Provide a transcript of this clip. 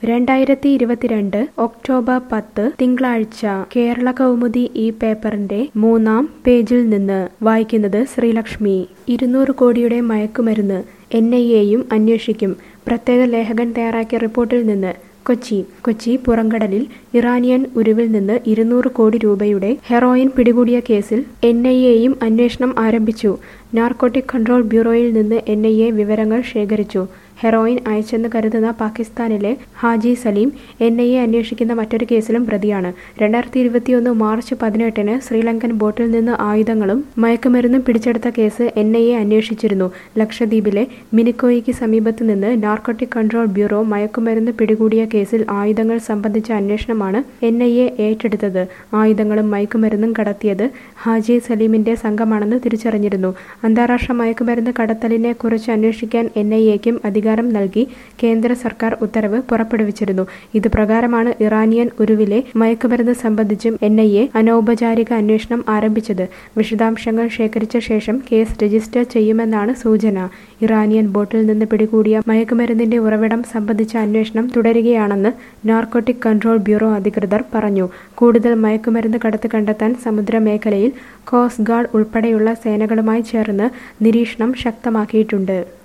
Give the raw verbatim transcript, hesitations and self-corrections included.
രണ്ടായിരത്തി ഇരുപത്തിരണ്ട് ഒക്ടോബർ പത്ത് തിങ്കളാഴ്ച കേരള കൗമുദി ഈ പേപ്പറിന്റെ മൂന്നാം പേജിൽ നിന്ന് വായിക്കുന്നത് ശ്രീലക്ഷ്മി. ഇരുന്നൂറ് കോടിയുടെ മയക്കുമരുന്ന് എൻ ഐ എയും അന്വേഷിക്കും. പ്രത്യേക ലേഖകൻ തയ്യാറാക്കിയ റിപ്പോർട്ടിൽ നിന്ന് കൊച്ചി കൊച്ചി പുറംകടലിൽ ഇറാനിയൻ ഉരുവിൽ നിന്ന് ഇരുന്നൂറ് കോടി രൂപയുടെ ഹെറോയിൻ പിടികൂടിയ കേസിൽ എൻ ഐ എയും അന്വേഷണം ആരംഭിച്ചു. നാർക്കോട്ടിക് കൺട്രോൾ ബ്യൂറോയിൽ നിന്ന് എൻ ഐ എ വിവരങ്ങൾ ശേഖരിച്ചു. ഹെറോയിൻ അയച്ചെന്ന് കരുതുന്ന പാകിസ്ഥാനിലെ Haji Salim N I A അന്വേഷിക്കുന്ന മറ്റൊരു കേസിലും പ്രതിയാണ്. രണ്ടായിരത്തി ഇരുപത്തിയൊന്ന് മാർച്ച് പതിനെട്ടിന് ശ്രീലങ്കൻ ബോട്ടിൽ നിന്ന് ആയുധങ്ങളും മയക്കുമരുന്നും പിടിച്ചെടുത്ത കേസ് എൻ ഐ എ അന്വേഷിച്ചിരുന്നു. ലക്ഷദ്വീപിലെ മിനിക്കോയിക്ക് സമീപത്ത് നിന്ന് നാർക്കോട്ടിക് കൺട്രോൾ ബ്യൂറോ മയക്കുമരുന്ന് പിടികൂടിയ കേസിൽ ആയുധങ്ങൾ സംബന്ധിച്ച അന്വേഷണമാണ് എൻ ഐ എ ഏറ്റെടുത്തത്. ആയുധങ്ങളും മയക്കുമരുന്നും കടത്തിയത് ഹാജി സലീമിന്റെ സംഘമാണെന്ന് തിരിച്ചറിഞ്ഞിരുന്നു. അന്താരാഷ്ട്ര മയക്കുമരുന്ന് കടത്തലിനെ കുറിച്ച് അന്വേഷിക്കാൻ എൻ ഐ എക്കും അധികാരം നൽകി കേന്ദ്ര സർക്കാർ ഉത്തരവ് പുറപ്പെടുവിച്ചിരുന്നു. ഇത് പ്രകാരമാണ് ഇറാനിയൻ ഉരുവിലെ മയക്കുമരുന്ന് സംബന്ധിച്ചും എൻ ഐ എ അനൗപചാരിക അന്വേഷണം ആരംഭിച്ചത്. വിശദാംശങ്ങൾ ശേഖരിച്ച ശേഷം കേസ് രജിസ്റ്റർ ചെയ്യുമെന്നാണ് സൂചന. ഇറാനിയൻ ബോട്ടിൽ നിന്ന് പിടികൂടിയ മയക്കുമരുന്നിന്റെ ഉറവിടം സംബന്ധിച്ച അന്വേഷണം തുടരുകയാണെന്ന് നാർക്കോട്ടിക് കൺട്രോൾ ബ്യൂറോ അധികൃതർ പറഞ്ഞു. കൂടുതൽ മയക്കുമരുന്ന് കടത്ത് കണ്ടെത്താൻ സമുദ്രമേഖലയിൽ കോസ്റ്റ് ഗാർഡ് ഉൾപ്പെടെയുള്ള സേനകളുമായി ചേർന്ന് നിരീക്ഷണം ശക്തമാക്കിയിട്ടുണ്ട്.